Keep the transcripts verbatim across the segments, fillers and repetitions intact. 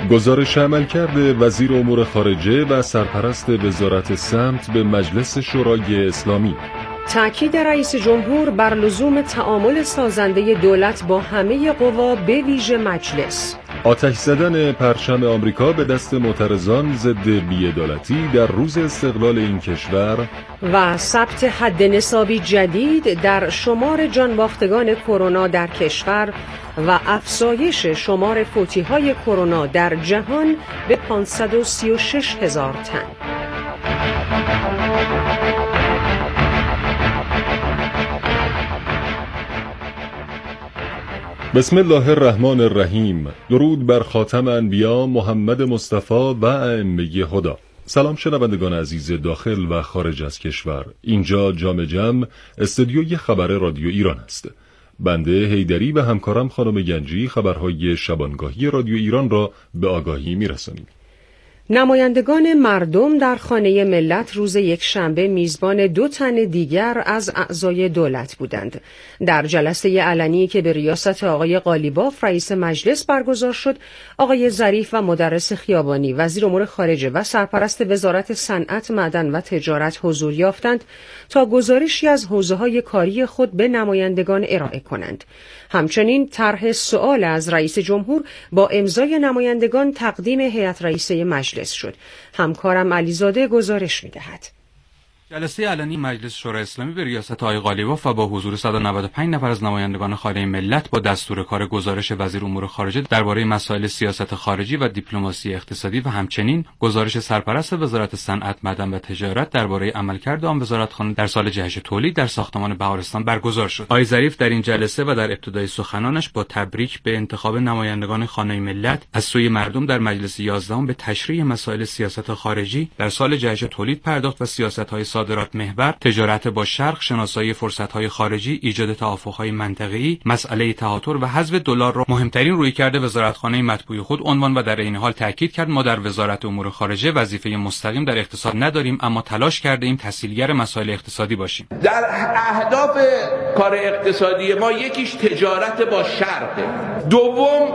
گزارش عملکرد وزیر امور خارجه و سرپرست وزارت سمت به مجلس شورای اسلامی. تأکید رئیس جمهور بر لزوم تعامل سازنده دولت با همه قوا به ویژه مجلس. آتش زدن پرچم آمریکا به دست معترضان ضد بی‌عدالتی در روز استقلال این کشور و ثبت حد نصابی جدید در شمار جانباختگان کرونا در کشور و افزایش شمار فوتی‌های کرونا در جهان به پانصد و سی و شش هزار تن. بسم الله الرحمن الرحیم. درود بر خاتم انبیا محمد مصطفی و ائمه هدی. سلام شنوندگان عزیز داخل و خارج از کشور. اینجا جام جم استودیوی خبر رادیو ایران است. بنده حیدری و همکارم خانم گنجی خبرهای شبانگاهی رادیو ایران را به آگاهی میرسانیم. نمایندگان مردم در خانه ملت روز یک شنبه میزبان دو تن دیگر از اعضای دولت بودند. در جلسه علنی که به ریاست آقای قالیباف رئیس مجلس برگزار شد، آقای ظریف و مدرس خیابانی وزیر امور خارجه و سرپرست وزارت صنعت، معدن و تجارت حضور یافتند تا گزارشی از حوزه‌های کاری خود به نمایندگان ارائه کنند. همچنین طرح سؤال از رئیس جمهور با امضای نمایندگان تقدیم هیئت رئیسه مجلس شد. همکارم علیزاده گزارش می‌دهد. جلسه علنی مجلس شورای اسلامی به ریاست آقای قالیباف و با حضور صد و نود و پنج نفر از نمایندگان خانه ملت با دستور کار گزارش وزیر امور خارجه درباره مسائل سیاست خارجی و دیپلماسی اقتصادی و همچنین گزارش سرپرست وزارت صنعت، معدن و تجارت درباره عملکرد آن وزارتخانه در سال جهش تولید در ساختمان بهارستان برگزار شد. آقای ظریف در این جلسه و در ابتدای سخنانش با تبریک به انتخاب نمایندگان خانه ملت از سوی مردم در مجلس یازدهم به تشریح مسائل سیاست خارجی در سال جهش تولید پرداخت و سیاست‌های صادرات محور، تجارت با شرق، شناسایی فرصت‌های خارجی، ایجاد توافق‌های منطقه‌ای، مسئله تهاتر و حذف دلار را مهمترین رویکرد وزارتخانه مطبوع خود عنوان و در این حال تاکید کرد ما در وزارت امور خارجه وظیفه مستقیم در اقتصاد نداریم، اما تلاش کرده ایم تسهیلگر مسائل اقتصادی باشیم. در اهداف کار اقتصادی ما یکیش تجارت با شرق، دوم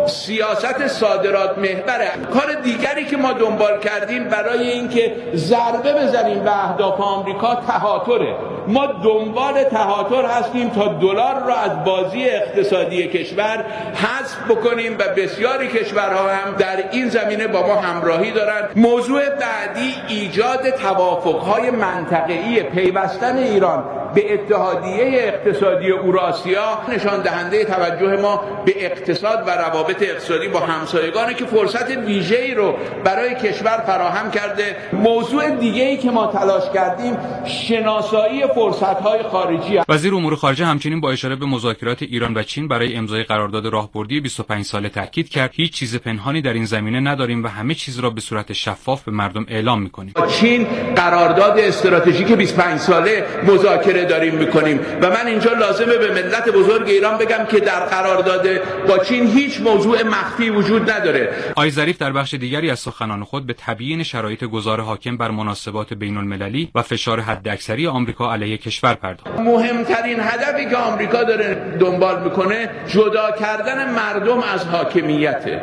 سیاست صادرات محوره. کار دیگری که ما دنبال کردیم برای اینکه ضربه بزنیم به اهداف آمریکا تهاتره. ما دنبال تهاتر هستیم تا دلار را از بازی اقتصادی کشور حذف بکنیم و بسیاری کشورها هم در این زمینه با ما همراهی دارند. موضوع بعدی ایجاد توافق‌های منطقه‌ای، پیوستن ایران به اتحادیه اقتصادی اوراسیا نشان دهنده توجه ما به اقتصاد و روابط اقتصادی با همسایگانی که فرصت ویژه‌ای رو برای کشور فراهم کرده. موضوع دیگه‌ای که ما تلاش کردیم شناسایی فرصت‌های خارجی است. وزیر امور خارجه همچنین با اشاره به مذاکرات ایران و چین برای امضای قرارداد راهبردی بیست و پنج ساله تاکید کرد هیچ چیز پنهانی در این زمینه نداریم و همه چیز را به صورت شفاف به مردم اعلام می‌کنیم. با چین قرارداد استراتژیک بیست و پنج ساله مذاکره داریم می‌کنیم و من اینجا لازمه به ملت بزرگ ایران بگم که در قرارداد با چین هیچ موضوع مخفی وجود نداره. آقای ظریف در بخش دیگری از سخنان خود به تبیین شرایط گذار حاکم بر مناسبات بین‌المللی و فشار حداکثری آمریکا علیه کشور پرداخت. مهمترین هدفی که آمریکا داره دنبال میکنه جدا کردن مردم از حاکمیت،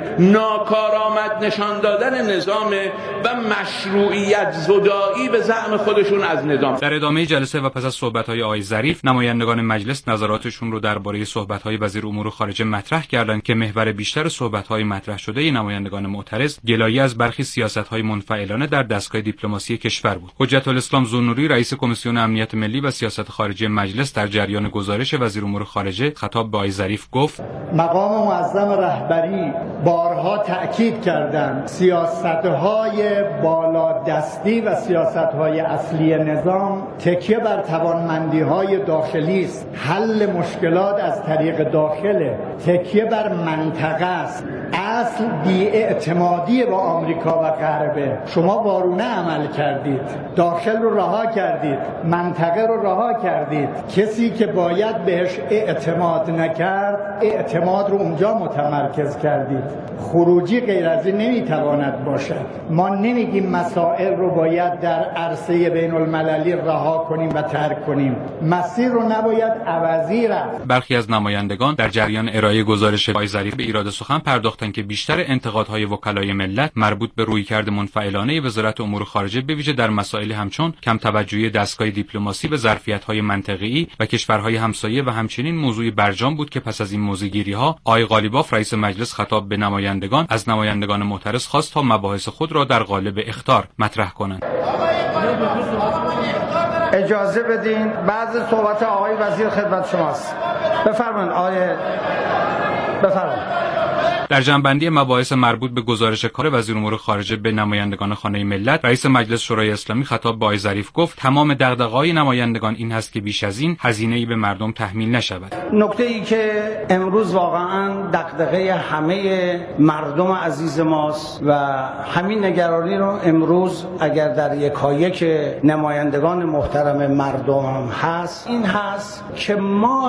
ناکارآمد نشان دادن نظام و مشروعیت زدایی به زعم خودشون از نظام. در ادامه جلسه و پس از صحبت‌های آقای ظریف، نمایندگان مجلس نظراتشون رو درباره صحبت‌های وزیر امور خارجه مطرح کردند که محور بیشتر صحبت‌های مطرح شده نمایندگان معترض گلایه از برخی سیاست‌های منفعلانه در دستگاه دیپلماسی کشور بود. حجت الاسلام ذوالنوری رئیس کمیسیون امنیت ملی و سیاست خارجی مجلس در جریان گزارش وزیر امور خارجه خطاب به آقای ظریف گفت: مقام معظم رهبری بارها تأکید کردند سیاست‌های بالادستی و سیاست‌های اصلی نظام تکیه بر توانمندی‌های داخلی است. حل مشکلات از طریق داخله، تکیه بر منطقه است. اصل بی‌اعتمادی با آمریکا و غربه. شما وارونه عمل کردید، داخل رو رها کردید، منطقه رو رها کردید. کسی که باید بهش اعتماد نکرد، اعتماد رو اونجا متمرکز کردید. خروجی غیر از این نمیتواند باشد. ما نمیگیم مسائل رو باید در عرصه بین المللی رها کنیم و ترک کنیم. مسیر رو نباید عوضی رفت. برخی از نمایندگان در جریان ارائه گزارش آقای ظریف به ایراد ایراد سخن پرداختند که بیشتر انتقادهای وکلای ملت مربوط به رویکرد منفعلانه وزارت امور خارجه به ویژه در مسائل همچون کم توجهی دستگاه دیپلماسی به ظرفیت‌های منطقه‌ای و کشورهای همسایه و همچنین موضوع برجام بود که پس از این موضع‌گیری‌ها آقای قالیباف رئیس مجلس خطاب به نمایندگان از نمایندگان معترض خواست تا مباحث خود را در قالب اخطار مطرح کنند. اجازه بدین بعض صحبت آقای وزیر خدمت شماست. بفرمایید آقای بفرمایید. در جنبندی مباحث مربوط به گزارش کار وزیر امور خارجه به نمایندگان خانه ملت، رئیس مجلس شورای اسلامی خطاب به آقای ظریف گفت تمام دغدغه‌های نمایندگان این هست که بیش از این هزینه‌ای به مردم تحمیل نشود. نکته‌ای که امروز واقعاً دغدغه همه مردم عزیز ماست و همین نگرانی رو امروز اگر در یکایک نمایندگان محترم مردم هم هست، این هست که ما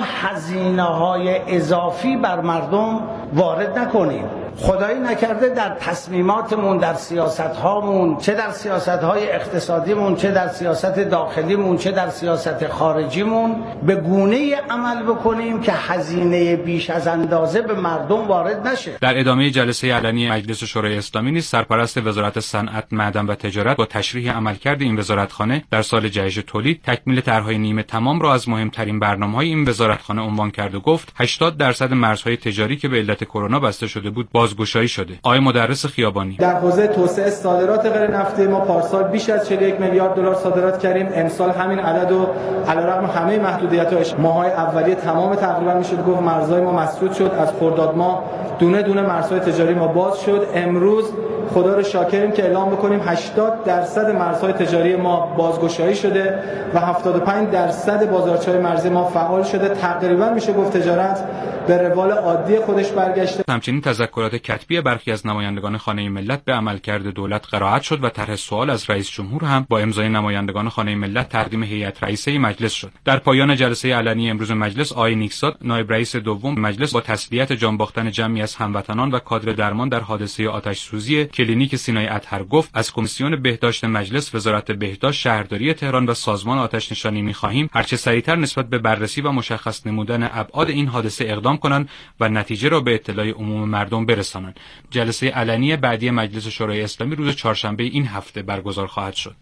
هزینه‌های اضافی بر مردم وارد نکنیم. خدایی نکرده در تصمیماتمون، در سیاست‌هامون، چه در سیاست‌های اقتصادیمون، چه در سیاست داخلیمون، چه در سیاست خارجیمون به گونه‌ای عمل بکنیم که هزینه بیش از اندازه به مردم وارد نشه. در ادامه جلسه علنی مجلس شورای اسلامی نیز سرپرست وزارت صنعت، معدن و تجارت با تشریح عملکرد این وزارتخانه در سال جهش تولید، تکمیل طرح‌های نیمه تمام را از مهمترین برنامه‌های این وزارتخانه عنوان کرد و گفت هشتاد درصد مرزهای تجاری که به علت کرونا بسته شده بود بازگشایی شده. آقای مدرس خیابانی: در حوزه توسعه صادرات غیر نفتی ما پارسال بیش از چهل و یک میلیارد دلار صادرات کردیم. امسال همین عدد و علیرغم همه محدودیت‌هاش ماهای اولیه تمام تقریبا میشه گفت مرزهای ما مسدود شد. از خرداد ماه دونه دونه مرزهای تجاری ما باز شد. امروز خدا رو شاکریم که اعلام بکنیم هشتاد درصد مرزهای تجاری ما بازگشایی شده و هفتاد و پنج درصد بازارچه‌های مرزی ما فعال شده. تقریبا میشه گفت تجارت به روال عادی خودش برگشته. همچنین تذکرات کتبی برخی از نمایندگان خانه ملت به عملکرد دولت قرائت شد و طرح سوال از رئیس جمهور هم با امضای نمایندگان خانه ملت تقدیم هیئت رئیسه مجلس شد. در پایان جلسه علنی امروز مجلس، آقای نیکزاد نایب رئیس دوم مجلس با تسلیت جان باختن جمعی از هموطنان و کادر درمان در حادثه آتش سوزی کلینیک سینای اطهر گفت از کمیسیون بهداشت مجلس، وزارت بهداشت، شهرداری تهران و سازمان آتش نشانی می‌خواهیم هرچه سریعتر نسبت به بررسی و مشخص نمودن ابعاد این حادثه اقدام کنند و نتیجه را به اطلاع عموم مردم برسانند. جلسه علنی بعدی مجلس شورای اسلامی روز چهارشنبه این هفته برگزار خواهد شد.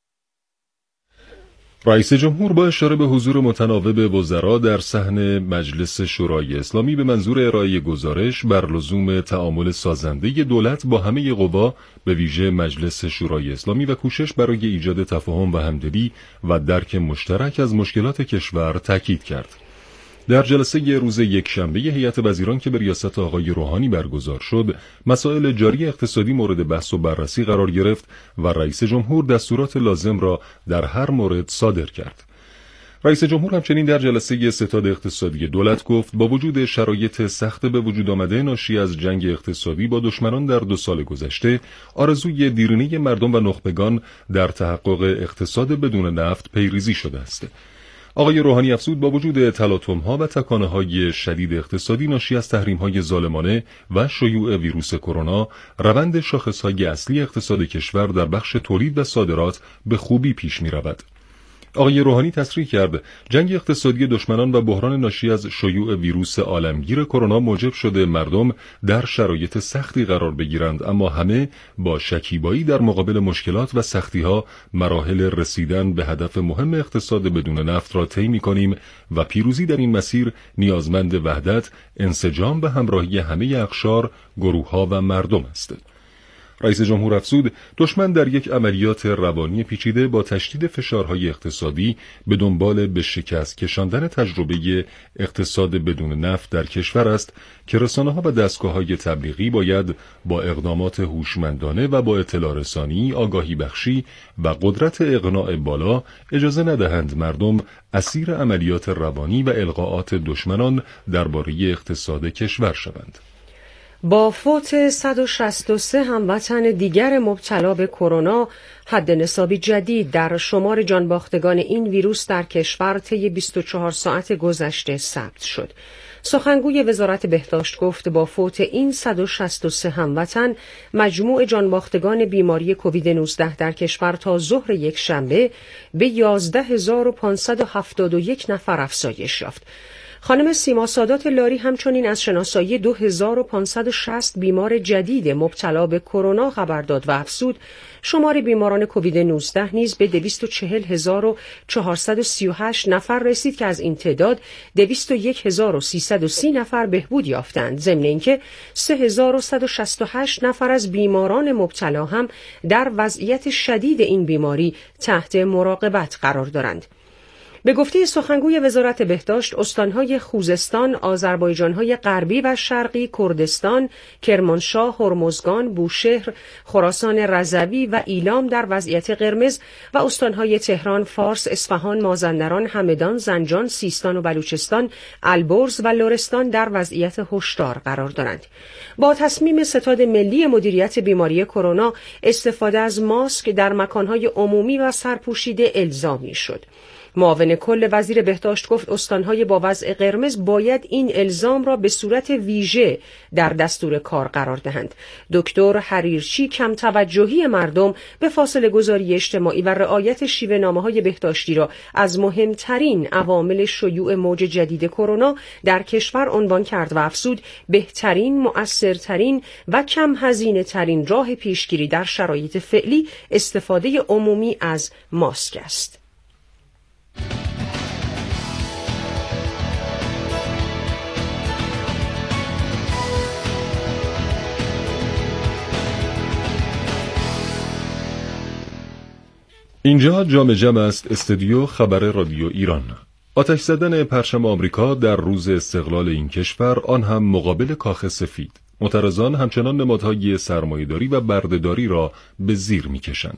رئیس جمهور با اشاره به حضور متناوب وزرا در صحن مجلس شورای اسلامی به منظور ارائه گزارش بر لزوم تعامل سازنده دولت با همه قوا به ویژه مجلس شورای اسلامی و کوشش برای ایجاد تفاهم و همدلی و درک مشترک از مشکلات کشور تاکید کرد. در جلسه روز یکشنبه هیئت وزیران که به ریاست آقای روحانی برگزار شد، مسائل جاری اقتصادی مورد بحث و بررسی قرار گرفت و رئیس جمهور دستورات لازم را در هر مورد صادر کرد. رئیس جمهور همچنین در جلسه ستاد اقتصادی دولت گفت با وجود شرایط سخت به وجود آمده ناشی از جنگ اقتصادی با دشمنان در دو سال گذشته، آرزوی دیرینه مردم و نخبگان در تحقق اقتصاد بدون نفت پیریزی شده است. آقای روحانی افزود با وجود تلاطم‌ها و تکانه‌های شدید اقتصادی ناشی از تحریم‌های ظالمانه و شیوع ویروس کرونا، روند شاخص‌های اصلی اقتصاد کشور در بخش تولید و صادرات به خوبی پیش می‌رود. آقای روحانی تصریح کرد جنگ اقتصادی دشمنان و بحران ناشی از شیوع ویروس عالمگیر کرونا موجب شده مردم در شرایط سختی قرار بگیرند، اما همه با شکیبایی در مقابل مشکلات و سختی‌ها مراحل رسیدن به هدف مهم اقتصاد بدون نفت را طی می‌کنیم و پیروزی در این مسیر نیازمند وحدت، انسجام و همراهی همه اقشار، گروه‌ها و مردم است. رئیس جمهور افزود دشمن در یک عملیات روانی پیچیده با تشدید فشارهای اقتصادی به دنبال به شکست کشاندن تجربه اقتصاد بدون نفت در کشور است که رسانه‌ها و دستگاه‌های تبلیغی باید با اقدامات هوشمندانه و با اطلاع رسانی، آگاهی بخشی و قدرت اقناع بالا اجازه ندهند مردم اسیر عملیات روانی و القاءات دشمنان درباره اقتصاد کشور شوند. با فوت صد و شصت و سه هموطن دیگر مبتلا به کرونا، حد نسبی جدید در شمار جانباختگان این ویروس در کشور طی بیست و چهار ساعت گذشته ثبت شد. سخنگوی وزارت بهداشت گفت با فوت این صد و شصت و سه هموطن، مجموع جانباختگان بیماری کووید نوزده در کشور تا ظهر یک شنبه به یازده هزار و پانصد و هفتاد و یک نفر افزایش یافت. خانم سیما سادات لاری همچنین از شناسایی دو هزار و پانصد و شصت بیمار جدید مبتلا به کرونا خبر داد و افزود شمار بیماران کووید نوزده نیز به دویست و چهل هزار و چهارصد و سی و هشت نفر رسید که از این تعداد دویست و یک هزار و سیصد و سی نفر بهبود یافتند، ضمن اینکه سه هزار و صد و شصت و هشت نفر از بیماران مبتلا هم در وضعیت شدید این بیماری تحت مراقبت قرار دارند. به گفته سخنگوی وزارت بهداشت، استانهای خوزستان، آذربایجانهای غربی و شرقی، کردستان، کرمانشاه، هرمزگان، بوشهر، خراسان رضوی و ایلام در وضعیت قرمز و استانهای تهران، فارس، اصفهان، مازندران، همدان، زنجان، سیستان و بلوچستان، البرز و لرستان در وضعیت هشدار قرار دارند. با تصمیم ستاد ملی مدیریت بیماری کرونا، استفاده از ماسک در مکانهای عمومی و سرپوشیده الزامی شد. معاون کل وزیر بهداشت گفت استانهای با وضع قرمز باید این الزام را به صورت ویژه در دستور کار قرار دهند. دکتر حریرچی کم توجهی مردم به فاصله گذاری اجتماعی و رعایت شیوه نامه‌های بهداشتی را از مهمترین عوامل شیوع موج جدید کرونا در کشور عنوان کرد و افزود بهترین، مؤثرترین و کم هزینه ترین راه پیشگیری در شرایط فعلی استفاده عمومی از ماسک است. اینجا جام جم است، استودیو خبر رادیو ایران. آتش زدن پرچم آمریکا در روز استقلال این کشور، آن هم مقابل کاخ سفید. معترضان همچنان نمادهای سرمایه‌داری و بردهداری را به زیر می‌کشند.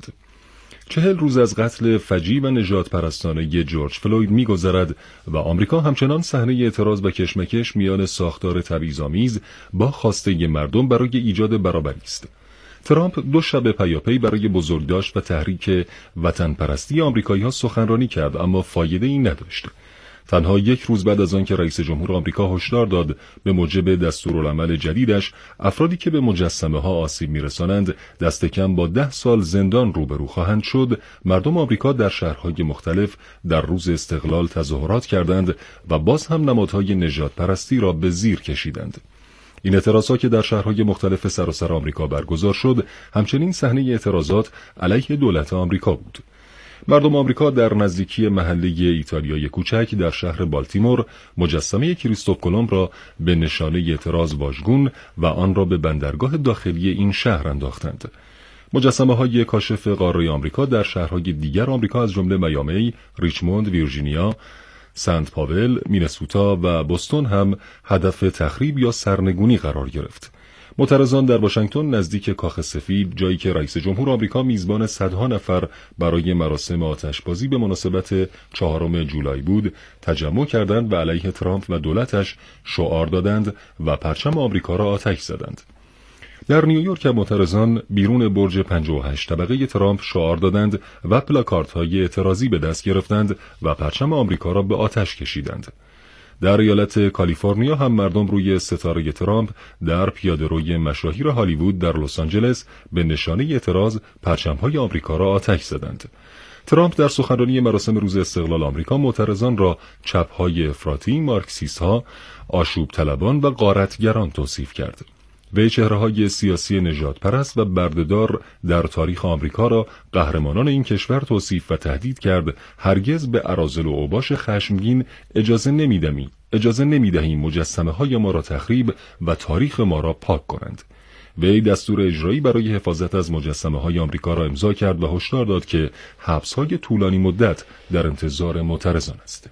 چهل روز از قتل فجیع و نژاد پرستانه جورج فلوید می‌گذرد و آمریکا همچنان صحنه اعتراض و کشمکش میان ساختار تبعیض‌آمیز با خواسته مردم برای ایجاد برابری است. ترامپ دو شب پیاپی برای بزرگداشت و تحریک وطن پرستی آمریکایی‌ها سخنرانی کرد، اما فایده ای نداشت. تنها یک روز بعد از آنکه رئیس جمهور آمریکا هشدار داد به موجب دستورالعمل جدیدش افرادی که به مجسمه ها آسیب میرسانند دست کم با ده سال زندان روبرو خواهند شد، مردم آمریکا در شهرهای مختلف در روز استقلال تظاهرات کردند و باز هم نمادهای نژاد پرستی را به زیر کشیدند. این اعتراضات که در شهرهای مختلف سراسر آمریکا برگزار شد، همچنین صحنه اعتراضات علیه دولت آمریکا بود. مردم آمریکا در نزدیکی محله ایتالیای کوچک در شهر بالتیمور مجسمه کریستوف کلمب را به نشانه اعتراض واژگون و آن را به بندرگاه داخلی این شهر انداختند. مجسمه های کاشف قاره آمریکا در شهرهای دیگر آمریکا از جمله میامی، ریچموند، ویرجینیا، سنت پاول، مینسوتا و بوستون هم هدف تخریب یا سرنگونی قرار گرفت. معترضان در واشنگتن نزدیک کاخ سفید، جایی که رئیس جمهور آمریکا میزبان صدها نفر برای مراسم آتشبازی به مناسبت چهارم جولای بود، تجمع کردند و علیه ترامپ و دولتش شعار دادند و پرچم آمریکا را آتش زدند. در نیویورک معترضان بیرون برج پنجاه و هشت طبقه ترامپ شعار دادند و پلاکاردهای اعتراضی به دست گرفتند و پرچم آمریکا را به آتش کشیدند. در ایالت کالیفرنیا هم مردم روی ستاره ترامپ در پیاده‌روی مشاهیر هالیوود در لس آنجلس به نشانه اعتراض پرچم‌های آمریکا را آتش زدند. ترامپ در سخنرانی مراسم روز استقلال آمریکا معترضان را چپ‌های افراطی، مارکسیست‌ها، آشوب طلبان و غارتگران توصیف کرد. وی چهره‌های سیاسی نژادپرست و بردهدار در تاریخ آمریکا را قهرمانان این کشور توصیف و تهدید کرد هرگز به اراذل و اوباش خشمگین اجازه نمی‌دهیم اجازه نمی‌دهیم مجسمه‌های ما را تخریب و تاریخ ما را پاک کنند. وی دستور اجرایی برای حفاظت از مجسمه‌های آمریکا را امضا کرد و هشدار داد که حبس‌های طولانی مدت در انتظار معترضان است.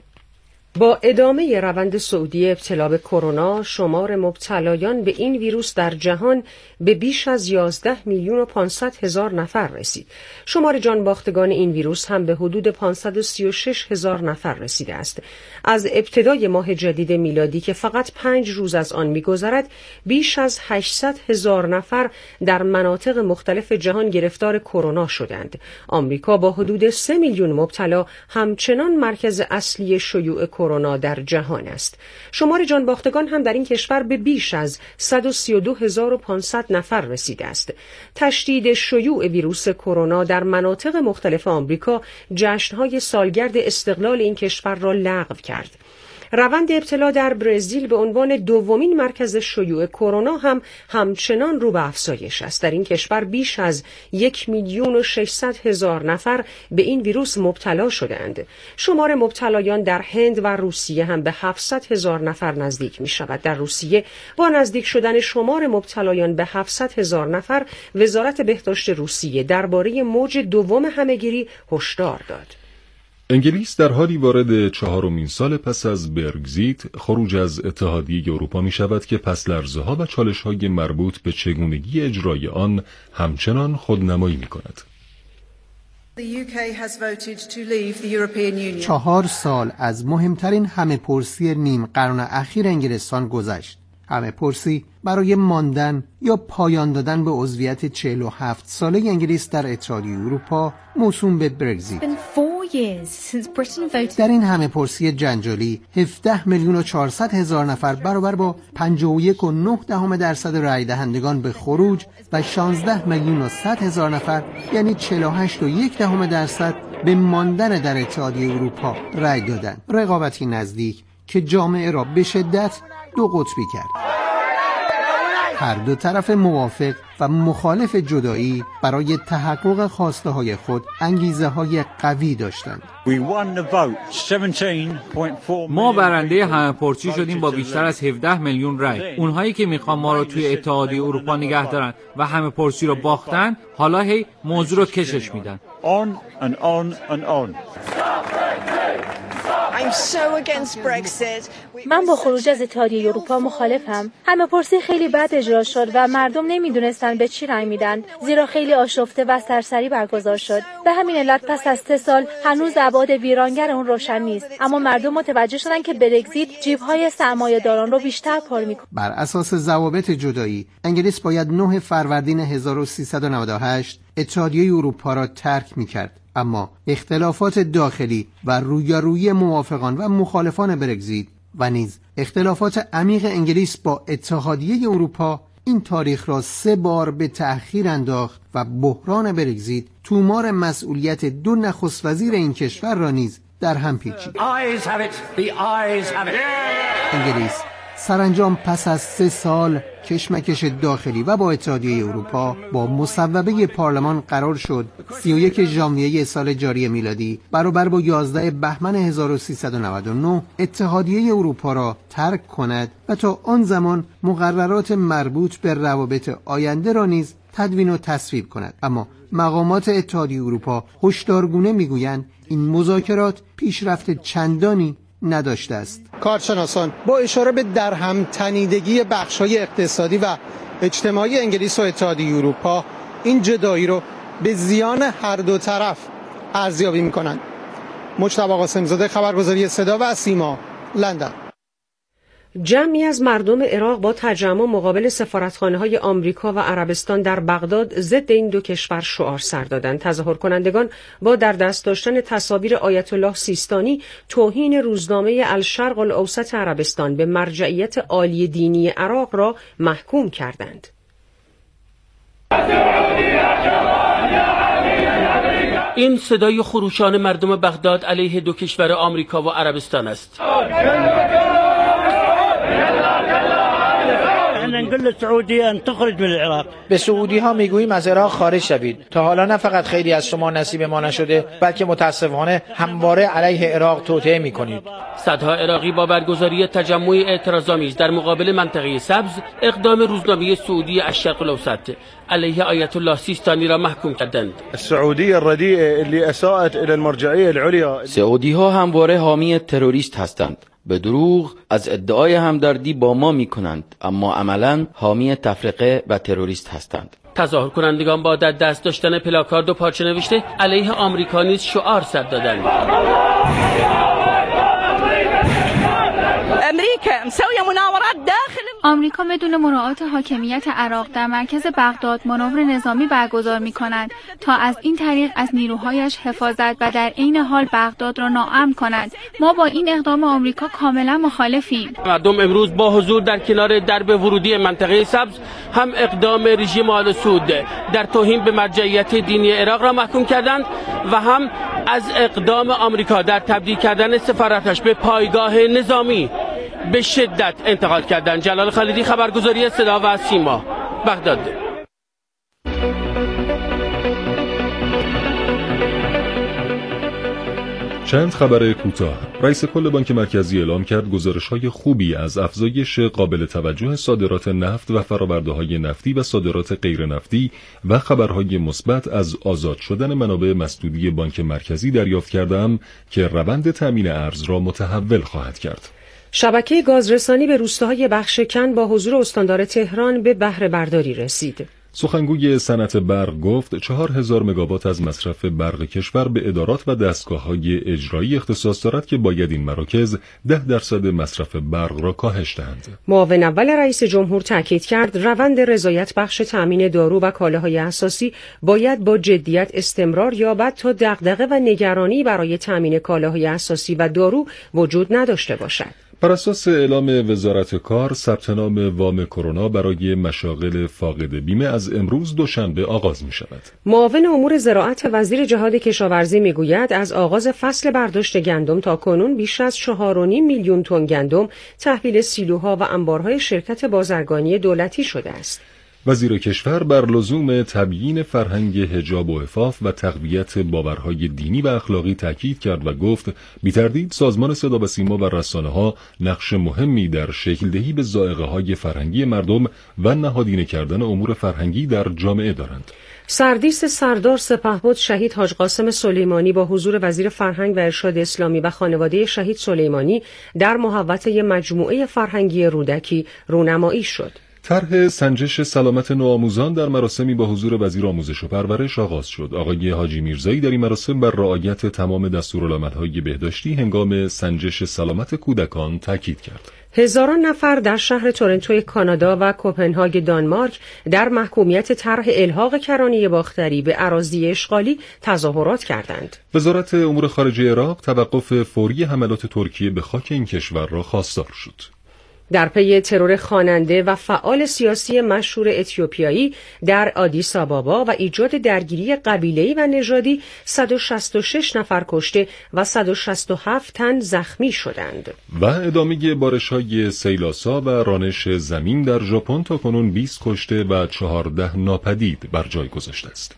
با ادامه روند صعودی ابتلا به کرونا، شمار مبتلایان به این ویروس در جهان به بیش از یازده میلیون و پانصد هزار نفر رسید. شمار جانباختگان این ویروس هم به حدود پانصد و سی و شش هزار نفر رسیده است. از ابتدای ماه جدید میلادی که فقط پنج روز از آن می‌گذرد، بیش از هشتصد هزار نفر در مناطق مختلف جهان گرفتار کرونا شدند. آمریکا با حدود سه میلیون مبتلا همچنان مرکز اصلی شیوع کرونا در جهان است. شمار جانباختگان هم در این کشور به بیش از صد و سی و دو هزار و پانصد نفر رسیده است. تشدید شیوع ویروس کرونا در مناطق مختلف آمریکا جشن‌های سالگرد استقلال این کشور را لغو کرد. روند ابتلا در برزیل به عنوان دومین مرکز شیوع کرونا هم همچنان رو به افزایش است. در این کشور بیش از یک میلیون و ششصد هزار نفر به این ویروس مبتلا شدند. شمار مبتلایان در هند و روسیه هم به هفتصد هزار نفر نزدیک می شود. در روسیه با نزدیک شدن شمار مبتلایان به هفتصد هزار نفر، وزارت بهداشت روسیه درباره موج دوم همهگیری هشدار داد. انگلیس در حالی وارد چهارمین سال پس از برگزیت، خروج از اتحادیه اروپا می شود که پس‌لرزه‌ها و چالش‌های مربوط به چگونگی اجرای آن همچنان خودنمایی می کند. چهار سال از مهمترین همه‌پرسی نیم قرن اخیر انگلستان گذشت. همه‌پرسی برای ماندن یا پایان دادن به عضویت چهل و هفت ساله انگلیس در اتحادیه اروپا موسوم به برگزیت. در این همه‌پرسی جنجالی هفده میلیون و چهارصد هزار نفر برابر با پنجاه و یک و نه دهم درصد رای دهندگان به خروج و شانزده میلیون و صد هزار نفر یعنی چهل و هشت و یک دهم درصد به ماندن در اتحادیه اروپا رای دادند. رقابتی نزدیک که جامعه را به شدت دو قطبی کرد. هر دو طرف موافق و مخالف جدایی برای تحقق خواسته های خود انگیزه های قوی داشتند. ما برنده همه‌پرسی شدیم با بیشتر از هفده میلیون رای. اونهایی که میخوان ما رو توی اتحادیه اروپا نگه دارن و همه‌پرسی رو باختن، حالا هی موضوع رو کشش میدن. On and on and on. من با خروج از اتحادیه اروپا مخالفم. همه‌پرسی خیلی بد اجرا شد و مردم نمیدونستن به چی رأی میدن، زیرا خیلی آشفته و سرسری برگزار شد. به همین علت پس از سه سال هنوز ابعاد ویرانگر اون روشن نیست، اما مردم متوجه شدن که برگزیت جیب‌های سرمایه‌داران رو بیشتر پر می‌کنه. بر اساس ضوابط جدایی، انگلیس باید نه فروردین هزار و سیصد و نود و هشت اتحادیه اروپا را ترک می‌کرد. اما اختلافات داخلی و رویارویی موافقان و مخالفان برگزیت و نیز اختلافات عمیق انگلیس با اتحادیه اروپا این تاریخ را سه بار به تأخیر انداخت و بحران برگزیت تومار مسئولیت دو نخست وزیر این کشور را نیز در هم پیچید. انگلیس سرانجام پس از سه سال کشمکش داخلی و با اتحادیه اروپا با مصوبه پارلمان قرار شد سی و یک ژانویه سال جاری میلادی برابر با یازده بهمن هزار و سیصد و نود و نه اتحادیه اروپا را ترک کند و تا آن زمان مقررات مربوط به روابط آینده را نیز تدوین و تصویب کند. اما مقامات اتحادیه اروپا هشدارگونه میگویند این مذاکرات پیشرفت چندانی نداشته است. کارشناسان با اشاره به درهم تنیدگی بخش‌های اقتصادی و اجتماعی انگلیس و اتحادیه اروپا این جدایی رو به زیان هر دو طرف ارزیابی می‌کنند. مجتبی قاسم‌زاده، خبرگزاری صدا و سیما، لندن. جمعی از مردم عراق با تجمع مقابل سفارتخانه‌های آمریکا و عربستان در بغداد ضد این دو کشور شعار سر دادند. تظاهر کنندگان با در دست داشتن تصاویر آیت الله سیستانی توهین روزنامه الشرق الاوسط عربستان به مرجعیت عالی دینی عراق را محکوم کردند. این صدای خروشان مردم بغداد علیه دو کشور آمریکا و عربستان است. به سعودی ها میگوییم از عراق خارج شوید. تا حالا نه فقط خیلی از شما نصیب ما نشده، بلکه متاسفانه همواره علیه عراق توطئه میکنید. صدها عراقی با برگزاری تجمع اعتراض‌آمیز در مقابل منطقه سبز اقدام روزنامه سعودی الشرق الاوسط علیه آیت الله سیستانی را محکوم کردند. السعودیه الردیئه اللي اساءت الى المرجعیه العلیا. سعودی ها همواره حامی تروریست هستند. به دروغ از ادعای همدردی با ما می کنند، اما عملاً حامی تفرقه و تروریست هستند. تظاهر کنندگان با در دست داشتن پلاکارد و پارچه نوشته علیه آمریکا نیز شعار سر دادند. امریکا مسویه مناورات داخل آمریکا بدون مراعات حاکمیت عراق در مرکز بغداد مانور نظامی برگزار می‌کند تا از این طریق از نیروهایش حفاظت و در عین حال بغداد را ناامن کند. ما با این اقدام آمریکا کاملا مخالفیم. مردم امروز با حضور در کنار درب ورودی منطقه سبز هم اقدام رژیم آل سعود در توهین به مرجعیت دینی عراق را محکوم کردند و هم از اقدام آمریکا در تبدیل کردن سفارتش به پایگاه نظامی به شدت انتقاد کردند. جلال خالدی، خبرگزاری صدا و سیما، بغداد. چند خبر کوتاه. رئیس کل بانک مرکزی اعلام کرد گزارش‌های خوبی از افزایش قابل توجه صادرات نفت و فرآورده‌های نفتی و صادرات غیر نفتی و خبرهای مثبت از آزاد شدن منابع مسدودی بانک مرکزی دریافت کردم که روند تامین ارز را متحول خواهد کرد. شبکه گازرسانی به روستاهای بخشکن با حضور استاندار تهران به بهره برداری رسید. سخنگوی صنعت برق گفت چهار هزار مگاوات از مصرف برق کشور به ادارات و دستگاه‌های اجرایی اختصاص دارد که باید این مراکز ده درصد مصرف برق را کاهش دهند. معاون اول رئیس جمهور تاکید کرد روند رضایت بخش تامین دارو و کالاهای اساسی باید با جدیت استمرار یابد تا دغدغه و نگرانی برای تامین کالاهای اساسی و دارو وجود نداشته باشد. بر اساس اعلام وزارت کار، ثبت نام وام کرونا برای مشاغل فاقد بیمه از امروز دوشنبه آغاز می شود. معاون امور زراعت وزیر جهاد کشاورزی می گوید از آغاز فصل برداشت گندم تا کنون بیش از چهار و نیم میلیون تن گندم تحویل سیلوها و انبارهای شرکت بازرگانی دولتی شده است. وزیر کشور بر لزوم تبیین فرهنگ حجاب و عفاف و تقویت باورهای دینی و اخلاقی تاکید کرد و گفت بی‌تردید سازمان صدا و سیما و رسانه‌ها نقش مهمی در شکل‌دهی به ذائقه‌های فرهنگی مردم و نهادینه کردن امور فرهنگی در جامعه دارند. سردیس سردار سپهبد شهید حاج قاسم سلیمانی با حضور وزیر فرهنگ و ارشاد اسلامی و خانواده شهید سلیمانی در محوطه مجموعه فرهنگی رودکی رونمایی شد. طرح سنجش سلامت نوآموزان در مراسمی با حضور وزیر آموزش و پرورش آغاز شد. آقای حاجی میرزایی در این مراسم بر رعایت تمام دستورالعمل‌های بهداشتی هنگام سنجش سلامت کودکان تاکید کرد. هزاران نفر در شهر تورنتو کانادا و کوپنهاگ دانمارک در محکومیت طرح الحاق کرانه باختری به اراضی اشغالی تظاهرات کردند. وزارت امور خارجه عراق توقف فوری حملات ترکیه به خاک این کشور را خواستار شد. در پی ترور خواننده و فعال سیاسی مشهور اتیوپیایی در آدیس آبابا و ایجاد درگیری قبیله‌ای و نژادی صد و شصت و شش نفر کشته و صد و شصت و هفت تن زخمی شدند. و ادامه بارش‌های سیلاسا و رانش زمین در ژاپن تا کنون بیست کشته و چهارده ناپدید بر جای گذاشته است.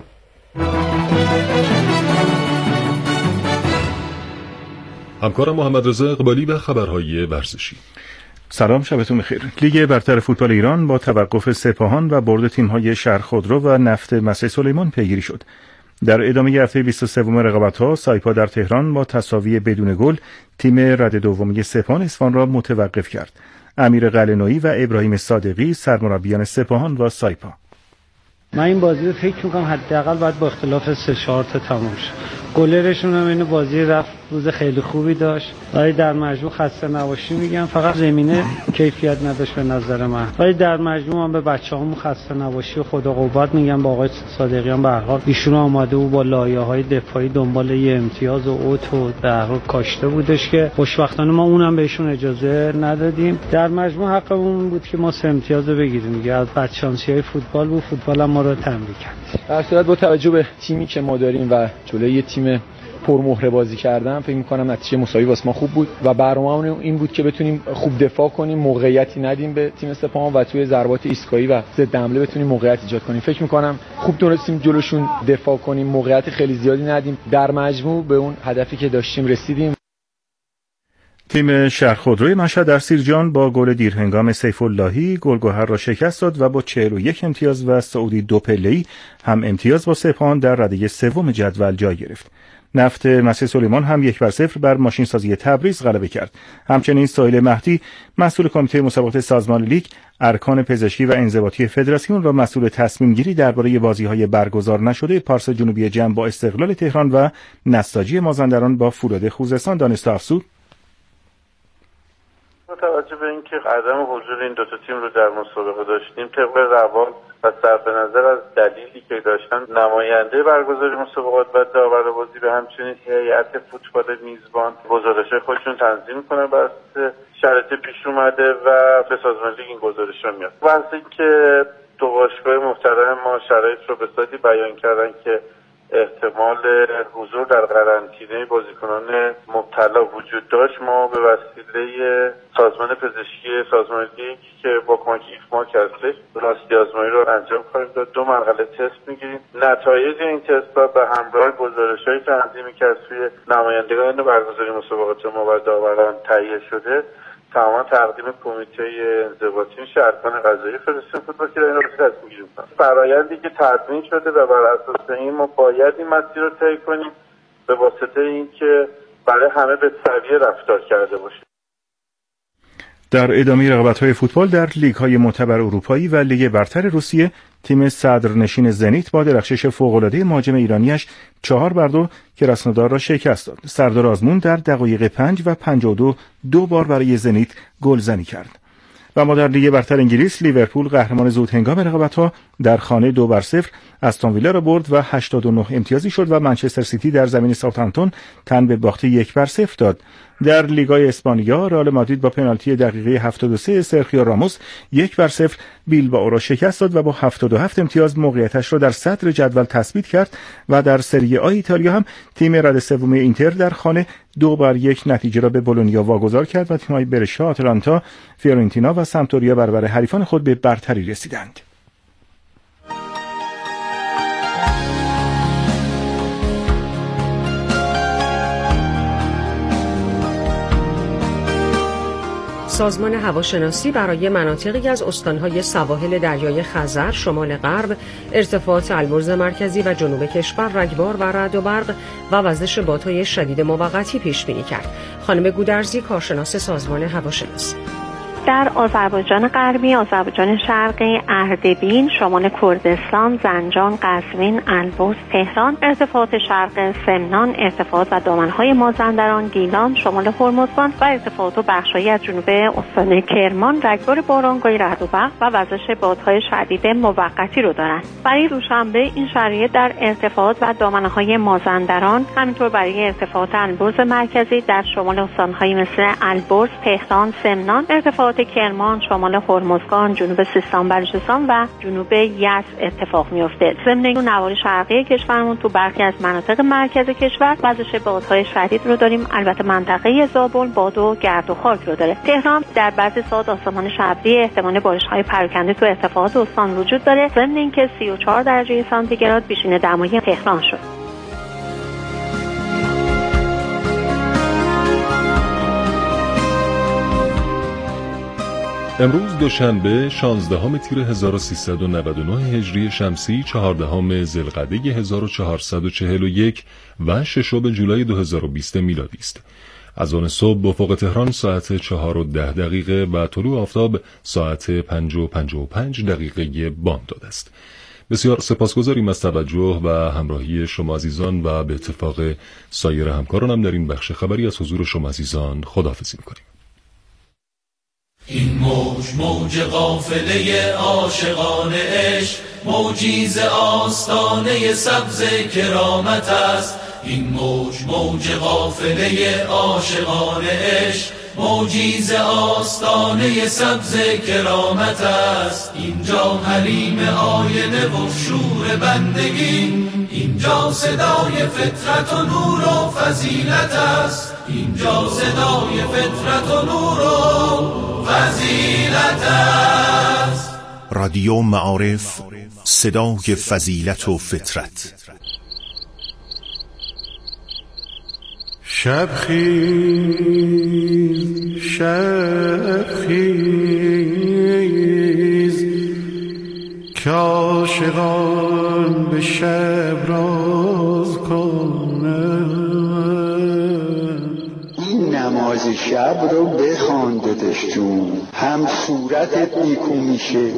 همکارم محمد رضا اقبالی و خبرهای ورزشی. سلام، شبتون بخیر. لیگ برتر فوتبال ایران با توقف سپاهان و برد تیم‌های شهر خودرو و نفت مسجد سلیمان پیگیری شد. در ادامه هفته بیست و سوم رقابت‌ها سایپا در تهران با تساوی بدون گل تیم رده دومی سپاهان اصفهان را متوقف کرد. امیر قلعه‌نویی و ابراهیم صادقی سرمربیان سپاهان و سایپا: من این بازی رو فکر می‌کنم حداقل باید با اختلاف سه چهار تا تموم شه. گلرشون هم این بازی رفت روز خیلی خوبی داشت، ولی در مجموع خسته نباشی میگم، فقط زمینه کیفیت نداشت به نظر من، ولی در مجموع هم به بچه‌هامون خسته نباشی و خدا قوت میگم. با آقای صادقیان به هر حال ایشون آماده بود با لایه‌های دفاعی دنبال یه امتیاز و اوت و در حال کاشته بودش که خوشبختانه ما اونم بهشون اجازه ندادیم. در مجموع حقمون بود که ما سه امتیاز بگیریم دیگه. از بدشانسی‌های فوتبال بود، فوتبال هم ما رو تنبیه کرد. در صورت با توجه به تیمی که ما داریم و جلوی تیم پرمهره بازی کردن فکر می‌کنم نتیجه مساوی واسه ما خوب بود و برنامه‌مون این بود که بتونیم خوب دفاع کنیم، موقعیتی ندیم به تیم سپاهان و توی ضربات ایستگاهی و ضد حمله بتونیم موقعیت ایجاد کنیم. فکر می‌کنم خوب تونستیم جلوشون دفاع کنیم، موقعیت خیلی زیادی ندیم. در مجموع به اون هدفی که داشتیم رسیدیم. تیم شهر خودروی مشهد در سیرجان با گل دیرهنگام سیف اللهی گلگهر را شکست داد و با چهل و یک امتیاز و سعودی دو پله‌ای هم امتیاز با سپاهان در رده سوم جدول جای گرفت. نفت مسجد سلیمان هم یک بر صفر بر ماشین سازی تبریز غلبه کرد. همچنین سهیل مهدی مسئول کمیته مسابقات سازمان لیگ ارکان پزشکی و انضباطی فدراسیون و مسئول تصمیم گیری درباره بازی‌های برگزار نشده پارس جنوبی جم با استقلال تهران و نساجی مازندران با فولاد خوزستان دانسته افزود: با توجه به اینکه عدم حضور این دو تا تیم رو در مسابقه داشتیم، طبق روال و صرف نظر از دلیلی که داشتن نماینده برگزاری مسابقات و داور بازی به همچنین هیئت فوتبال میزبان گزارش‌های خودشون تنظیم می‌کنن بر اساس شرایط پیش اومده و به سازمان لیگ این گزارش‌ها میاد. واسه اینکه دو باشگاه محترم ما شرایط رو به صورتی بیان کردن که احتمال حضور در قرنطینه بازیکنان مبتلا وجود داشت، ما به وسیله سازمان پزشکی سازمان لیگ که با کمک ایفماک هستش راستی آزمایی رو انجام خواهیم داد. دو مرحله تست میگیریم. نتایج این تست ها به همراه گزارش‌های تنظیمی که از سوی نمایندگان برگزاری مسابقات ما و داوران تهیه شده تماما تقدیم کمیته انضباطی میشه. ارکان قضایی فدراسیون فوتبال که این رو تصمیم گیری می‌کنن. فرآیندی که تدوین شده و بر اساس این ما باید این مسیر رو طی کنیم به واسطه اینکه برای همه به سویه رفتار کرده باشیم. در ادامه رقابت‌های فوتبال در لیگ‌های معتبر اروپایی و لیگ برتر روسیه، تیم صدرنشین زنیت با درخشش فوق‌العاده مهاجم ایرانیش چهار بر دو کراسنودار را شکست داد. سردار آزمون در دقایق پنج و پنجاه و دو دو بار برای زنیت گلزنی کرد. و ما در لیگ برتر انگلیس، لیورپول قهرمان زود هنگام رقابت‌ها در خانه دو بر صفر استون ویلا را برد و هشتاد و نه امتیازی شد و منچستر سیتی در زمین ساوثهامپتون تن به باخت یک بر صفر داد. در لیگای اسپانیا، رئال مادرید با پنالتی دقیقه هفتاد و سه سرخیو راموس یک بر صفر بیلبائو را شکست داد و با هفتاد و هفت امتیاز موقعیتش را در صدر جدول تثبیت کرد. و در سری آ ایتالیا هم تیم رده سوم اینتر در خانه دو بر یک نتیجه را به بولونیا واگذار کرد و تیم‌های برشا، آتلانتا، فیورنتینا و سمپدوریا برابر حریفان خود به برتری رسیدند. سازمان هواشناسی برای مناطقی از استانهای سواحل دریای خزر، شمال غرب، ارتفاعات البرز مرکزی و جنوب کشور رگبار و رعد و برق و وزش بادهای شدید موقتی پیش بینی کرد. خانم گودرزی، کارشناس سازمان هواشناسی: در آذربایجان غربی، آذربایجان شرقی، اردبیل، شمال کردستان، زنجان، قزوین، البرز، تهران، ارتفاعات شرق سمنان، ارتفاعات و دامنهای مازندران، گیلان، شمال هرمزگان و ارتفاعات و بخش‌هایی از جنوب استان کرمان رگبار بارانگاهی، رعد و برق و وزش بادهای شدید موقتی رو دارند. برای دوشنبه این شرایط در ارتفاعات و دامنهای مازندران، همینطور برای ارتفاعات البرز مرکزی در شمال استان‌هایی مثل البرز، تهران، سمنان، ارتفاعات کرمان، شمال هرمزگان، جنوب سیستان بلوچستان و جنوب یزد اتفاق میفته. ضمن این نواحی شرقی کشورمون تو برخی از مناطق مرکز کشور وزش بادهای شدید رو داریم. البته منطقه زابل باد و گرد و خاک رو داره. تهران در بعضی ساعات آسمان ابری احتمال بارش‌های پراکنده تو ارتفاعات استان وجود داره. ضمن اینکه سی و چهار درجه سانتیگراد بیشترین دمای تهران شد. امروز دوشنبه شانزدهم تیر هزار و سیصد و نود و نه هجری شمسی، چهاردهم ذوالقعده هزار و چهارصد و چهل و یک و ششم جولای دو هزار و بیست میلادی است. از آن صبح به افق تهران ساعت چهار و ده دقیقه و طلوع آفتاب ساعت پنج و پنجاه و پنج دقیقه بامداد است. بسیار سپاسگزاریم از توجه و همراهی شما عزیزان و به اتفاق سایر همکارانم در این بخش خبری از حضور شما عزیزان خداحافظی می‌کنیم. این موج موج قافله عاشقان عشق، موجی ز آستانه سبز کرامت است. این موج موج قافله عاشقان عشق، موجی ز آستانه سبز کرامت است. اینجا حریم آینه و شور بندگی، اینجا صدای فطرت و نور و فضیلت است. اینجا صدای فطرت و نور و فضیلت است. رادیو معارف، صدای فضیلت و فطرت. شب خیز شب خیز که عاشقان به شب راز کنند. این نماز شب رو بخوان داداش جون، هم صورتت نیکو میشه